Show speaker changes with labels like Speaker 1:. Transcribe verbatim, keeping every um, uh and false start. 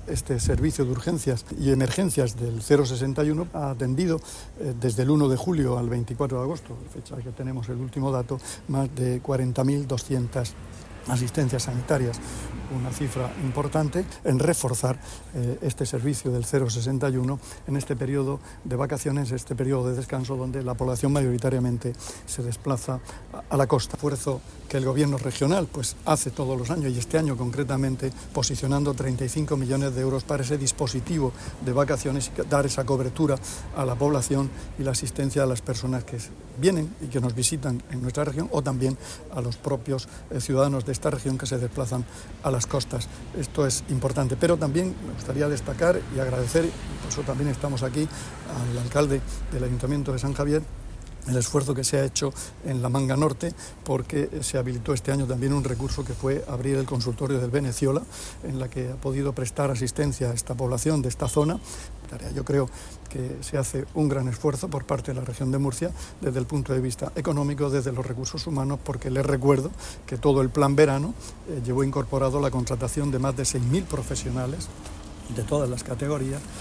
Speaker 1: este servicio de urgencias y emergencias del cero sesenta y uno ha atendido eh, desde el uno de julio al veinticuatro de agosto, fecha que tenemos el último dato, más de cuarenta mil doscientas asistencias sanitarias, una cifra importante en reforzar eh, este servicio del cero sesenta y uno en este periodo de vacaciones, este periodo de descanso donde la población mayoritariamente se desplaza a, a la costa. Esfuerzo que el gobierno regional pues hace todos los años y este año concretamente posicionando treinta y cinco millones de euros para ese dispositivo de vacaciones y dar esa cobertura a la población y la asistencia a las personas que vienen y que nos visitan en nuestra región o también a los propios eh, ciudadanos de esta región que se desplazan a las costas. Esto es importante, pero también me gustaría destacar y agradecer, y por eso también estamos aquí, al alcalde del Ayuntamiento de San Javier, el esfuerzo que se ha hecho en la Manga Norte, porque se habilitó este año también un recurso que fue abrir el consultorio del Veneciola, en la que ha podido prestar asistencia a esta población de esta zona. Yo creo que se hace un gran esfuerzo por parte de la región de Murcia desde el punto de vista económico, desde los recursos humanos, porque les recuerdo que todo el plan verano eh, llevó incorporado la contratación de más de seis mil profesionales de todas las categorías